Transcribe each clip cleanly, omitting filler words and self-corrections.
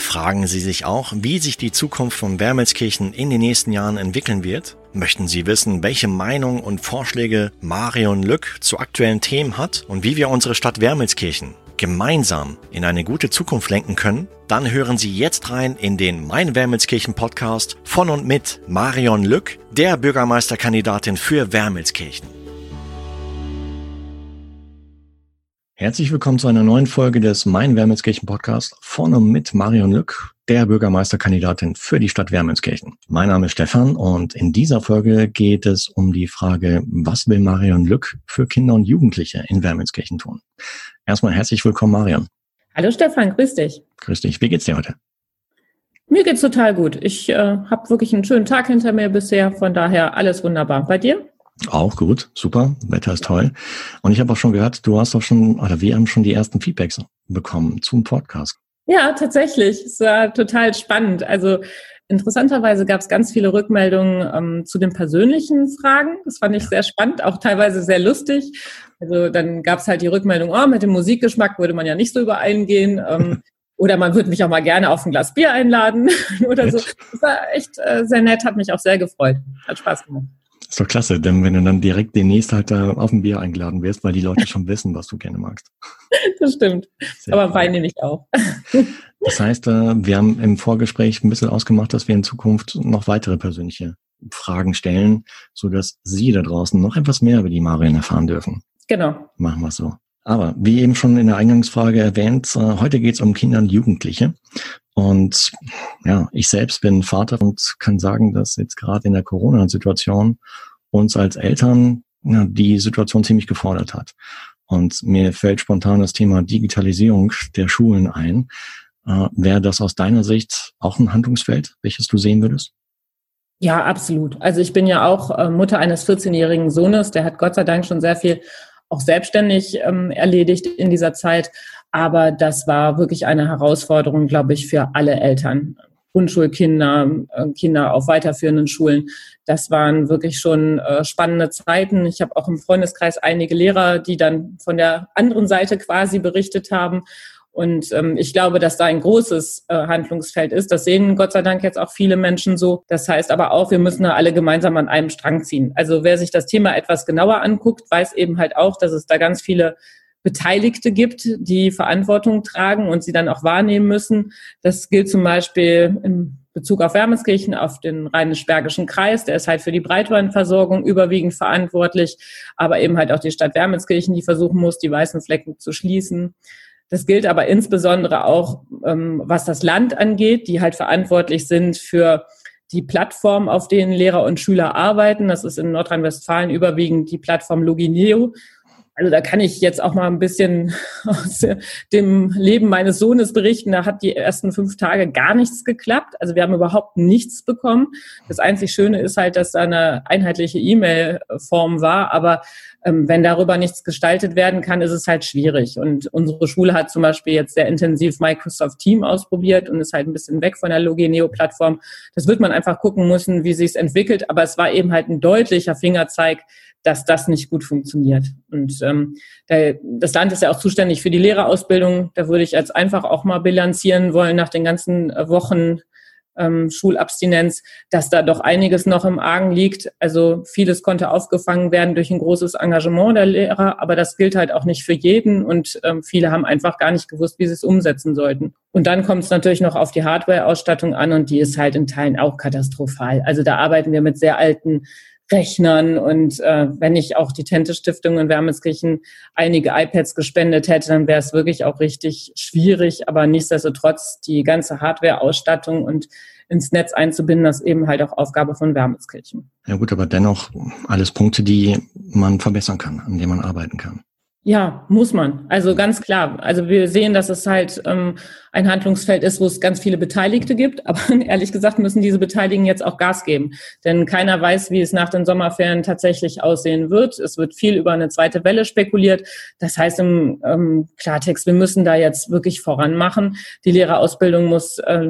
Fragen Sie sich auch, wie sich die Zukunft von Wermelskirchen in den nächsten Jahren entwickeln wird? Möchten Sie wissen, welche Meinung und Vorschläge Marion Lück zu aktuellen Themen hat und wie wir unsere Stadt Wermelskirchen gemeinsam in eine gute Zukunft lenken können? Dann hören Sie jetzt rein in den Mein Wermelskirchen Podcast von und mit Marion Lück, der Bürgermeisterkandidatin für Wermelskirchen. Herzlich willkommen zu einer neuen Folge des Mein Wermelskirchen Podcast von und mit Marion Lück, der Bürgermeisterkandidatin für die Stadt Wermelskirchen. Mein Name ist Stefan und in dieser Folge geht es um die Frage, was will Marion Lück für Kinder und Jugendliche in Wermelskirchen tun? Erstmal herzlich willkommen, Marion. Hallo Stefan, grüß dich. Grüß dich. Wie geht's dir heute? Mir geht's total gut. Ich habe wirklich einen schönen Tag hinter mir bisher, von daher alles wunderbar. Bei dir? Auch gut, super, Wetter ist toll. Und ich habe auch schon gehört, wir haben schon die ersten Feedbacks bekommen zum Podcast. Ja, tatsächlich. Es war total spannend. Also interessanterweise gab es ganz viele Rückmeldungen zu den persönlichen Fragen. Das fand ich sehr spannend, auch teilweise sehr lustig. Also dann gab es halt die Rückmeldung, mit dem Musikgeschmack würde man ja nicht so übereingehen. Oder man würde mich auch mal gerne auf ein Glas Bier einladen oder so. Das war echt sehr nett, hat mich auch sehr gefreut. Hat Spaß gemacht. Ist doch klasse, denn wenn du dann direkt demnächst halt auf ein Bier eingeladen wirst, weil die Leute schon wissen, was du gerne magst. Das stimmt. Aber Wein nehme ich auch. Das heißt, wir haben im Vorgespräch ein bisschen ausgemacht, dass wir in Zukunft noch weitere persönliche Fragen stellen, sodass Sie da draußen noch etwas mehr über die Marion erfahren dürfen. Genau. Machen wir es so. Aber wie eben schon in der Eingangsfrage erwähnt, heute geht es um Kinder und Jugendliche. Und ja, ich selbst bin Vater und kann sagen, dass jetzt gerade in der Corona-Situation uns als Eltern die Situation ziemlich gefordert hat. Und mir fällt spontan das Thema Digitalisierung der Schulen ein. Wäre das aus deiner Sicht auch ein Handlungsfeld, welches du sehen würdest? Ja, absolut. Also ich bin ja auch Mutter eines 14-jährigen Sohnes, der hat Gott sei Dank schon sehr viel auch selbstständig erledigt in dieser Zeit. Aber das war wirklich eine Herausforderung, glaube ich, für alle Eltern. Grundschulkinder, Kinder auf weiterführenden Schulen. Das waren wirklich schon spannende Zeiten. Ich habe auch im Freundeskreis einige Lehrer, die dann von der anderen Seite quasi berichtet haben. Und ich glaube, dass da ein großes Handlungsfeld ist. Das sehen Gott sei Dank jetzt auch viele Menschen so. Das heißt aber auch, wir müssen da alle gemeinsam an einem Strang ziehen. Also wer sich das Thema etwas genauer anguckt, weiß eben halt auch, dass es da ganz viele Beteiligte gibt, die Verantwortung tragen und sie dann auch wahrnehmen müssen. Das gilt zum Beispiel in Bezug auf Wermelskirchen, auf den Rheinisch-Bergischen Kreis. Der ist halt für die Breitbandversorgung überwiegend verantwortlich, aber eben halt auch die Stadt Wermelskirchen, die versuchen muss, die weißen Flecken zu schließen. Das gilt aber insbesondere auch, was das Land angeht, die halt verantwortlich sind für die Plattform, auf denen Lehrer und Schüler arbeiten. Das ist in Nordrhein-Westfalen überwiegend die Plattform Logineo. Also da kann ich jetzt auch mal ein bisschen aus dem Leben meines Sohnes berichten. Da hat die ersten 5 Tage gar nichts geklappt. Also wir haben überhaupt nichts bekommen. Das einzig Schöne ist halt, dass da eine einheitliche E-Mail-Form war. Aber wenn darüber nichts gestaltet werden kann, ist es halt schwierig. Und unsere Schule hat zum Beispiel jetzt sehr intensiv Microsoft Teams ausprobiert und ist halt ein bisschen weg von der Logineo-Plattform. Das wird man einfach gucken müssen, wie sich es entwickelt. Aber es war eben halt ein deutlicher Fingerzeig, dass das nicht gut funktioniert. Und das Land ist ja auch zuständig für die Lehrerausbildung. Da würde ich jetzt einfach auch mal bilanzieren wollen nach den ganzen Wochen Schulabstinenz, dass da doch einiges noch im Argen liegt. Also vieles konnte aufgefangen werden durch ein großes Engagement der Lehrer, aber das gilt halt auch nicht für jeden und viele haben einfach gar nicht gewusst, wie sie es umsetzen sollten. Und dann kommt es natürlich noch auf die Hardware-Ausstattung an und die ist halt in Teilen auch katastrophal. Also da arbeiten wir mit sehr alten Rechnern und wenn ich auch die Tente-Stiftung in Wermelskirchen einige iPads gespendet hätte, dann wäre es wirklich auch richtig schwierig, aber nichtsdestotrotz die ganze Hardware-Ausstattung und ins Netz einzubinden, das ist eben halt auch Aufgabe von Wermelskirchen. Ja gut, aber dennoch alles Punkte, die man verbessern kann, an denen man arbeiten kann. Ja, muss man. Also ganz klar. Also wir sehen, dass es halt ein Handlungsfeld ist, wo es ganz viele Beteiligte gibt. Aber ehrlich gesagt müssen diese Beteiligten jetzt auch Gas geben. Denn keiner weiß, wie es nach den Sommerferien tatsächlich aussehen wird. Es wird viel über eine zweite Welle spekuliert. Das heißt im Klartext, wir müssen da jetzt wirklich voran machen. Die Lehrerausbildung muss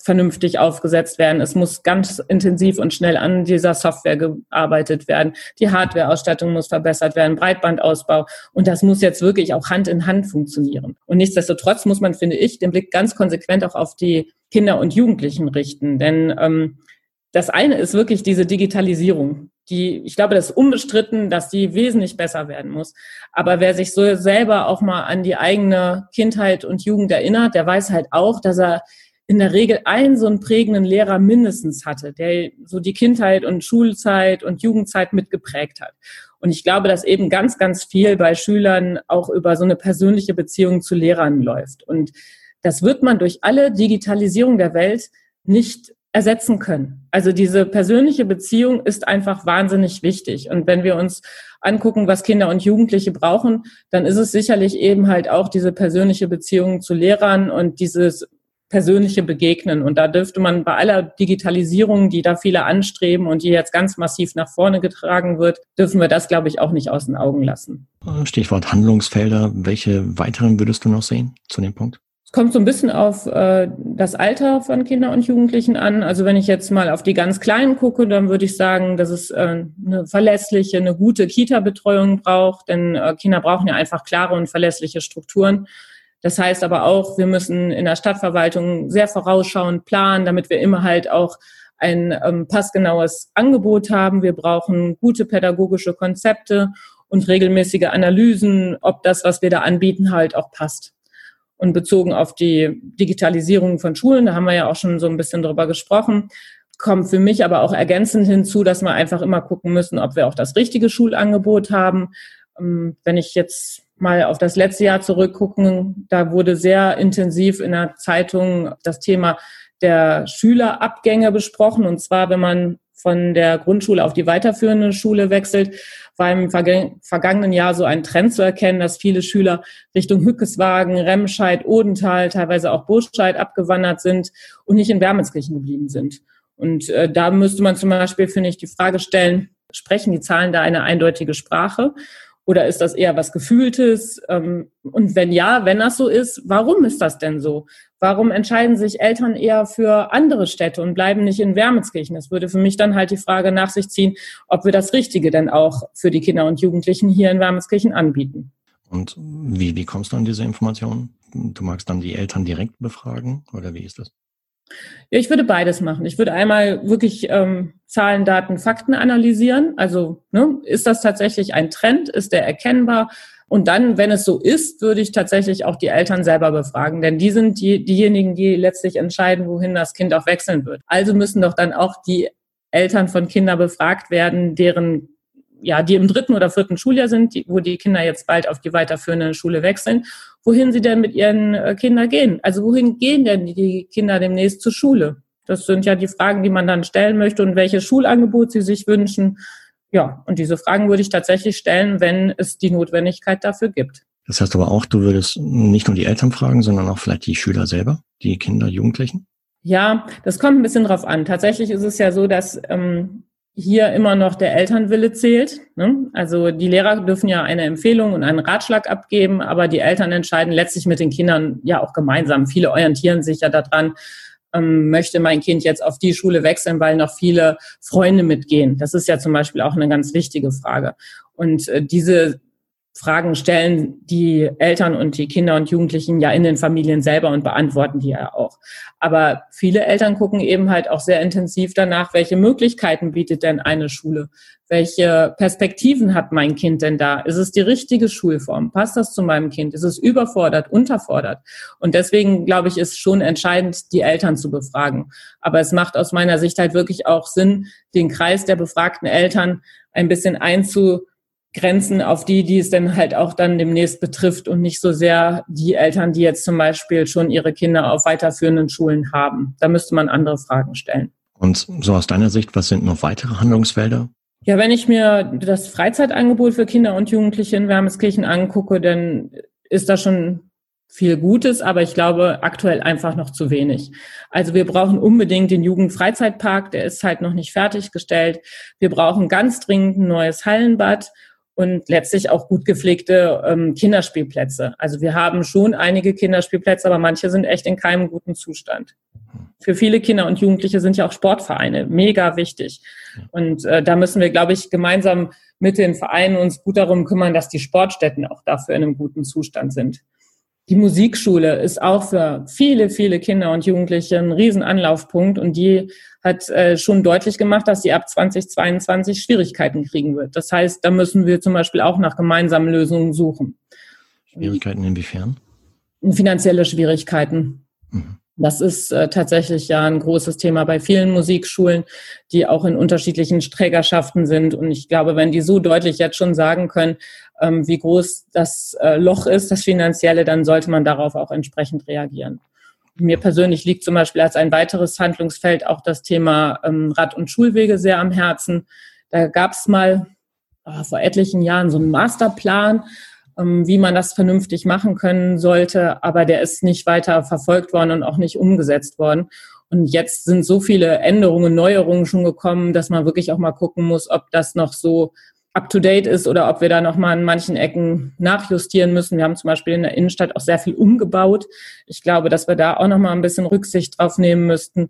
vernünftig aufgesetzt werden. Es muss ganz intensiv und schnell an dieser Software gearbeitet werden. Die Hardwareausstattung muss verbessert werden, Breitbandausbau. Und das muss jetzt wirklich auch Hand in Hand funktionieren. Und nichtsdestotrotz muss man, finde ich, den Blick ganz konsequent auch auf die Kinder und Jugendlichen richten. Denn das eine ist wirklich diese Digitalisierung. Ich glaube, das ist unbestritten, dass die wesentlich besser werden muss. Aber wer sich so selber auch mal an die eigene Kindheit und Jugend erinnert, der weiß halt auch, dass er in der Regel einen so einen prägenden Lehrer mindestens hatte, der so die Kindheit und Schulzeit und Jugendzeit mitgeprägt hat. Und ich glaube, dass eben ganz, ganz viel bei Schülern auch über so eine persönliche Beziehung zu Lehrern läuft. Und das wird man durch alle Digitalisierung der Welt nicht ersetzen können. Also diese persönliche Beziehung ist einfach wahnsinnig wichtig. Und wenn wir uns angucken, was Kinder und Jugendliche brauchen, dann ist es sicherlich eben halt auch diese persönliche Beziehung zu Lehrern und dieses persönliche Begegnen. Und da dürfte man bei aller Digitalisierung, die da viele anstreben und die jetzt ganz massiv nach vorne getragen wird, dürfen wir das, glaube ich, auch nicht aus den Augen lassen. Stichwort Handlungsfelder. Welche weiteren würdest du noch sehen zu dem Punkt? Es kommt so ein bisschen auf das Alter von Kindern und Jugendlichen an. Also wenn ich jetzt mal auf die ganz Kleinen gucke, dann würde ich sagen, dass es eine verlässliche, eine gute Kita-Betreuung braucht. Denn Kinder brauchen ja einfach klare und verlässliche Strukturen. Das heißt aber auch, wir müssen in der Stadtverwaltung sehr vorausschauend planen, damit wir immer halt auch ein passgenaues Angebot haben. Wir brauchen gute pädagogische Konzepte und regelmäßige Analysen, ob das, was wir da anbieten, halt auch passt. Und bezogen auf die Digitalisierung von Schulen, da haben wir ja auch schon so ein bisschen drüber gesprochen, kommt für mich aber auch ergänzend hinzu, dass wir einfach immer gucken müssen, ob wir auch das richtige Schulangebot haben. Wenn ich jetzt mal auf das letzte Jahr zurückgucken, da wurde sehr intensiv in der Zeitung das Thema der Schülerabgänge besprochen. Und zwar, wenn man von der Grundschule auf die weiterführende Schule wechselt, war im vergangenen Jahr so ein Trend zu erkennen, dass viele Schüler Richtung Hückeswagen, Remscheid, Odenthal, teilweise auch Burscheid abgewandert sind und nicht in Wermelskirchen geblieben sind. Und da müsste man zum Beispiel, finde ich, die Frage stellen, sprechen die Zahlen da eine eindeutige Sprache? Oder ist das eher was Gefühltes? Und wenn ja, wenn das so ist, warum ist das denn so? Warum entscheiden sich Eltern eher für andere Städte und bleiben nicht in Wermelskirchen? Das würde für mich dann halt die Frage nach sich ziehen, ob wir das Richtige denn auch für die Kinder und Jugendlichen hier in Wermelskirchen anbieten. Und wie kommst du an diese Informationen? Du magst dann die Eltern direkt befragen oder wie ist das? Ja, ich würde beides machen. Ich würde einmal wirklich Zahlen, Daten, Fakten analysieren. Also ist das tatsächlich ein Trend? Ist der erkennbar? Und dann, wenn es so ist, würde ich tatsächlich auch die Eltern selber befragen. Denn die sind diejenigen, die letztlich entscheiden, wohin das Kind auch wechseln wird. Also müssen doch dann auch die Eltern von Kindern befragt werden, die im 3. oder 4. Schuljahr sind, wo die Kinder jetzt bald auf die weiterführende Schule wechseln, wohin sie denn mit ihren Kindern gehen. Also wohin gehen denn die Kinder demnächst zur Schule? Das sind ja die Fragen, die man dann stellen möchte und welches Schulangebot sie sich wünschen. Ja, und diese Fragen würde ich tatsächlich stellen, wenn es die Notwendigkeit dafür gibt. Das heißt aber auch, du würdest nicht nur die Eltern fragen, sondern auch vielleicht die Schüler selber, die Kinder, Jugendlichen? Ja, das kommt ein bisschen drauf an. Tatsächlich ist es ja so, dass hier immer noch der Elternwille zählt. Ne? Also die Lehrer dürfen ja eine Empfehlung und einen Ratschlag abgeben, aber die Eltern entscheiden letztlich mit den Kindern ja auch gemeinsam. Viele orientieren sich ja daran, möchte mein Kind jetzt auf die Schule wechseln, weil noch viele Freunde mitgehen. Das ist ja zum Beispiel auch eine ganz wichtige Frage. Und diese Fragen stellen die Eltern und die Kinder und Jugendlichen ja in den Familien selber und beantworten die ja auch. Aber viele Eltern gucken eben halt auch sehr intensiv danach, welche Möglichkeiten bietet denn eine Schule? Welche Perspektiven hat mein Kind denn da? Ist es die richtige Schulform? Passt das zu meinem Kind? Ist es überfordert, unterfordert? Und deswegen, glaube ich, ist schon entscheidend, die Eltern zu befragen. Aber es macht aus meiner Sicht halt wirklich auch Sinn, den Kreis der befragten Eltern ein bisschen einzugrenzen auf die es dann halt auch dann demnächst betrifft und nicht so sehr die Eltern, die jetzt zum Beispiel schon ihre Kinder auf weiterführenden Schulen haben. Da müsste man andere Fragen stellen. Und so aus deiner Sicht, was sind noch weitere Handlungsfelder? Ja, wenn ich mir das Freizeitangebot für Kinder und Jugendliche in Wermelskirchen angucke, dann ist da schon viel Gutes, aber ich glaube aktuell einfach noch zu wenig. Also wir brauchen unbedingt den Jugendfreizeitpark, der ist halt noch nicht fertiggestellt. Wir brauchen ganz dringend ein neues Hallenbad und letztlich auch gut gepflegte Kinderspielplätze. Also wir haben schon einige Kinderspielplätze, aber manche sind echt in keinem guten Zustand. Für viele Kinder und Jugendliche sind ja auch Sportvereine mega wichtig. Und da müssen wir, glaube ich, gemeinsam mit den Vereinen uns gut darum kümmern, dass die Sportstätten auch dafür in einem guten Zustand sind. Die Musikschule ist auch für viele, viele Kinder und Jugendliche ein Riesenanlaufpunkt und die hat schon deutlich gemacht, dass sie ab 2022 Schwierigkeiten kriegen wird. Das heißt, da müssen wir zum Beispiel auch nach gemeinsamen Lösungen suchen. Schwierigkeiten inwiefern? Finanzielle Schwierigkeiten. Das ist tatsächlich ja ein großes Thema bei vielen Musikschulen, die auch in unterschiedlichen Trägerschaften sind. Und ich glaube, wenn die so deutlich jetzt schon sagen können, wie groß das Loch ist, das Finanzielle, dann sollte man darauf auch entsprechend reagieren. Mir persönlich liegt zum Beispiel als ein weiteres Handlungsfeld auch das Thema Rad- und Schulwege sehr am Herzen. Da gab es mal vor etlichen Jahren so einen Masterplan, wie man das vernünftig machen können sollte, aber der ist nicht weiter verfolgt worden und auch nicht umgesetzt worden. Und jetzt sind so viele Änderungen, Neuerungen schon gekommen, dass man wirklich auch mal gucken muss, ob das noch so up-to-date ist oder ob wir da noch mal an manchen Ecken nachjustieren müssen. Wir haben zum Beispiel in der Innenstadt auch sehr viel umgebaut. Ich glaube, dass wir da auch noch mal ein bisschen Rücksicht drauf nehmen müssten.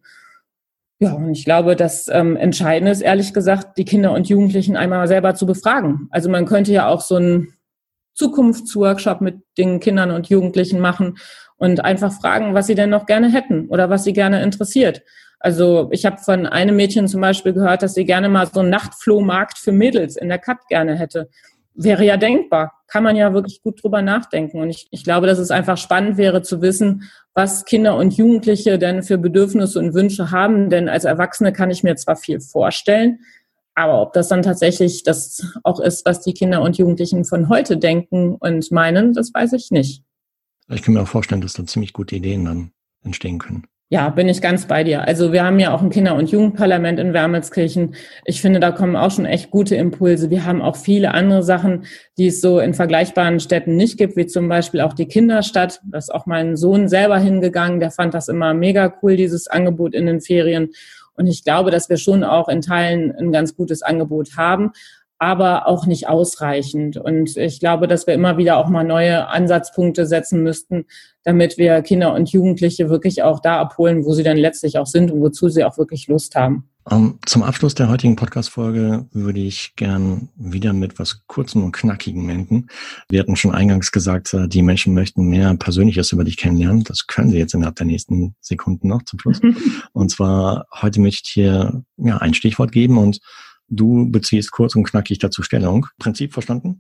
Ja, und ich glaube, das Entscheidende ist, ehrlich gesagt, die Kinder und Jugendlichen einmal selber zu befragen. Also man könnte ja auch so einen Zukunftsworkshop mit den Kindern und Jugendlichen machen und einfach fragen, was sie denn noch gerne hätten oder was sie gerne interessiert. Also ich habe von einem Mädchen zum Beispiel gehört, dass sie gerne mal so einen Nachtflohmarkt für Mädels in der Kat gerne hätte. Wäre ja denkbar, kann man ja wirklich gut drüber nachdenken. Und ich glaube, dass es einfach spannend wäre zu wissen, was Kinder und Jugendliche denn für Bedürfnisse und Wünsche haben. Denn als Erwachsene kann ich mir zwar viel vorstellen, aber ob das dann tatsächlich das auch ist, was die Kinder und Jugendlichen von heute denken und meinen, das weiß ich nicht. Ich kann mir auch vorstellen, dass da ziemlich gute Ideen dann entstehen können. Ja, bin ich ganz bei dir. Also wir haben ja auch ein Kinder- und Jugendparlament in Wermelskirchen. Ich finde, da kommen auch schon echt gute Impulse. Wir haben auch viele andere Sachen, die es so in vergleichbaren Städten nicht gibt, wie zum Beispiel auch die Kinderstadt. Da ist auch mein Sohn selber hingegangen. Der fand das immer mega cool, dieses Angebot in den Ferien. Und ich glaube, dass wir schon auch in Teilen ein ganz gutes Angebot haben, aber auch nicht ausreichend. Und ich glaube, dass wir immer wieder auch mal neue Ansatzpunkte setzen müssten, damit wir Kinder und Jugendliche wirklich auch da abholen, wo sie dann letztlich auch sind und wozu sie auch wirklich Lust haben. Zum Abschluss der heutigen Podcast-Folge würde ich gern wieder mit was Kurzem und Knackigem enden. Wir hatten schon eingangs gesagt, die Menschen möchten mehr Persönliches über dich kennenlernen. Das können sie jetzt innerhalb der nächsten Sekunden noch zum Schluss. Und zwar, heute möchte ich dir ein Stichwort geben und du beziehst kurz und knackig dazu Stellung. Prinzip verstanden?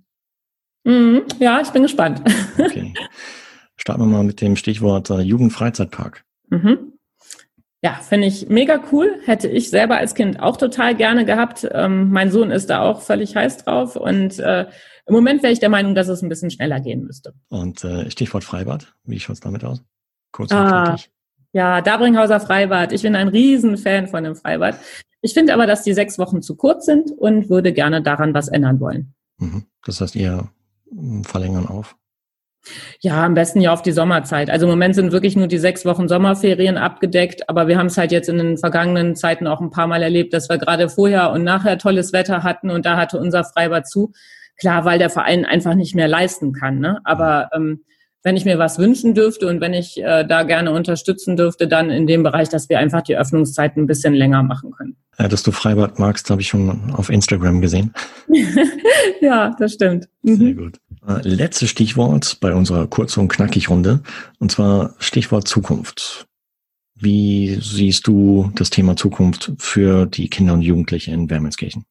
Ja, ich bin gespannt. Okay. Starten wir mal mit dem Stichwort Jugendfreizeitpark. Ja, finde ich mega cool. Hätte ich selber als Kind auch total gerne gehabt. Mein Sohn ist da auch völlig heiß drauf. Und im Moment wäre ich der Meinung, dass es ein bisschen schneller gehen müsste. Und Stichwort Freibad. Wie schaut es damit aus? Kurz und knackig. Ja, Dabringhauser Freibad. Ich bin ein Riesenfan von dem Freibad. Ich finde aber, dass die 6 Wochen zu kurz sind und würde gerne daran was ändern wollen. Das heißt, ihr verlängern auf? Ja, am besten ja auf die Sommerzeit. Also im Moment sind wirklich nur die 6 Wochen Sommerferien abgedeckt, aber wir haben es halt jetzt in den vergangenen Zeiten auch ein paar Mal erlebt, dass wir gerade vorher und nachher tolles Wetter hatten und da hatte unser Freibad zu. Klar, weil der Verein einfach nicht mehr leisten kann, ne? Aber wenn ich mir was wünschen dürfte und wenn ich da gerne unterstützen dürfte, dann in dem Bereich, dass wir einfach die Öffnungszeiten ein bisschen länger machen können. Dass du Freibad magst, habe ich schon auf Instagram gesehen. Ja, das stimmt. Sehr gut. Letztes Stichwort bei unserer Kurz- und Knackig-Runde, und zwar Stichwort Zukunft. Wie siehst du das Thema Zukunft für die Kinder und Jugendliche in Wermelskirchen?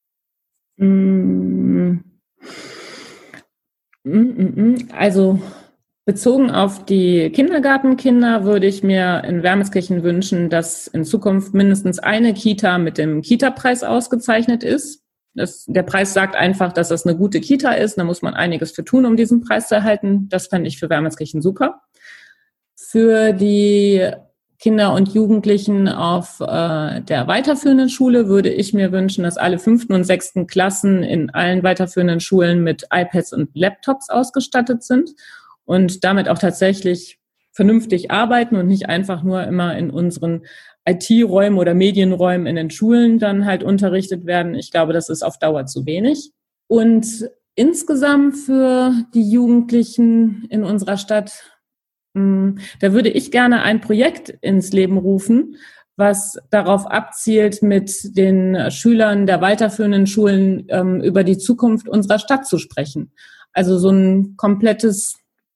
Also bezogen auf die Kindergartenkinder würde ich mir in Wermelskirchen wünschen, dass in Zukunft mindestens eine Kita mit dem Kita-Preis ausgezeichnet ist. Der Preis sagt einfach, dass das eine gute Kita ist. Da muss man einiges für tun, um diesen Preis zu erhalten. Das fände ich für Wermelskirchen super. Für die Kinder und Jugendlichen auf der weiterführenden Schule würde ich mir wünschen, dass alle 5. und 6. Klassen in allen weiterführenden Schulen mit iPads und Laptops ausgestattet sind und damit auch tatsächlich vernünftig arbeiten und nicht einfach nur immer in unseren IT-Räumen oder Medienräumen in den Schulen dann halt unterrichtet werden. Ich glaube, das ist auf Dauer zu wenig. Und insgesamt für die Jugendlichen in unserer Stadt Da würde ich gerne ein Projekt ins Leben rufen, was darauf abzielt, mit den Schülern der weiterführenden Schulen über die Zukunft unserer Stadt zu sprechen. Also so ein komplettes,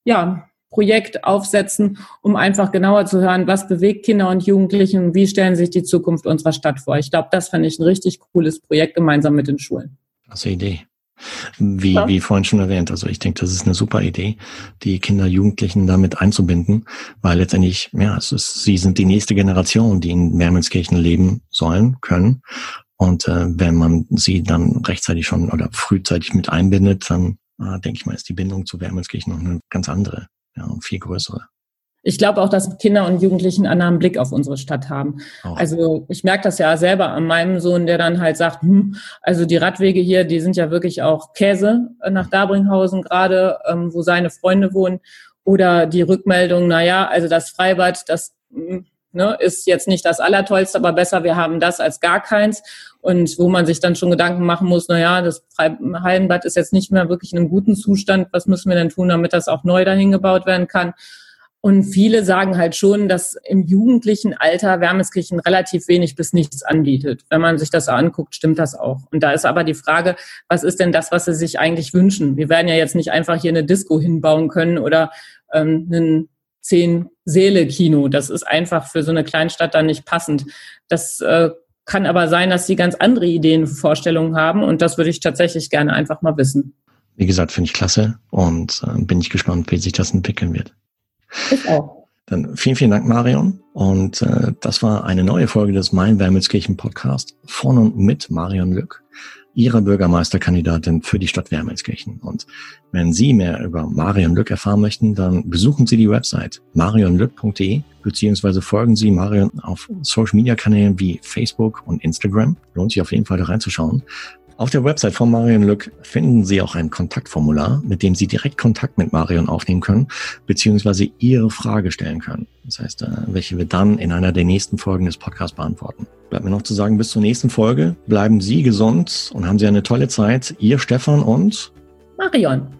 Projekt aufsetzen, um einfach genauer zu hören, was bewegt Kinder und Jugendliche und wie stellen sich die Zukunft unserer Stadt vor. Ich glaube, das fände ich ein richtig cooles Projekt gemeinsam mit den Schulen. Klasse Idee. Wie vorhin schon erwähnt, also ich denke, das ist eine super Idee, die Kinder, Jugendlichen damit einzubinden, weil letztendlich, sie sind die nächste Generation, die in Wermelskirchen leben sollen, können. Und wenn man sie dann rechtzeitig schon oder frühzeitig mit einbindet, dann denke ich mal, ist die Bindung zu Wermelskirchen noch eine ganz andere, und viel größere. Ich glaube auch, dass Kinder und Jugendlichen einen anderen Blick auf unsere Stadt haben. Auch. Also ich merke das ja selber an meinem Sohn, der dann halt sagt, also die Radwege hier, die sind ja wirklich auch Käse nach Dabringhausen gerade, wo seine Freunde wohnen. Oder die Rückmeldung, also das Freibad, das ist jetzt nicht das Allertollste, aber besser, wir haben das als gar keins. Und wo man sich dann schon Gedanken machen muss, das Hallenbad ist jetzt nicht mehr wirklich in einem guten Zustand. Was müssen wir denn tun, damit das auch neu dahin gebaut werden kann? Und viele sagen halt schon, dass im jugendlichen Alter Wermelskirchen relativ wenig bis nichts anbietet. Wenn man sich das anguckt, stimmt das auch. Und da ist aber die Frage, was ist denn das, was sie sich eigentlich wünschen? Wir werden ja jetzt nicht einfach hier eine Disco hinbauen können oder ein 10-Säle-Kino. Das ist einfach für so eine Kleinstadt dann nicht passend. Das kann aber sein, dass sie ganz andere Ideen, Vorstellungen haben. Und das würde ich tatsächlich gerne einfach mal wissen. Wie gesagt, finde ich klasse und bin ich gespannt, wie sich das entwickeln wird. Ich auch. Dann vielen Dank, Marion. Und das war eine neue Folge des Mein Wermelskirchen Podcast von und mit Marion Lück, Ihrer Bürgermeisterkandidatin für die Stadt Wermelskirchen. Und wenn Sie mehr über Marion Lück erfahren möchten, dann besuchen Sie die Website marionlück.de beziehungsweise folgen Sie Marion auf Social-Media-Kanälen wie Facebook und Instagram. Lohnt sich auf jeden Fall da reinzuschauen. Auf der Website von Marion Lück finden Sie auch ein Kontaktformular, mit dem Sie direkt Kontakt mit Marion aufnehmen können, beziehungsweise Ihre Frage stellen können. Das heißt, welche wir dann in einer der nächsten Folgen des Podcasts beantworten. Bleibt mir noch zu sagen, bis zur nächsten Folge. Bleiben Sie gesund und haben Sie eine tolle Zeit. Ihr Stefan und Marion.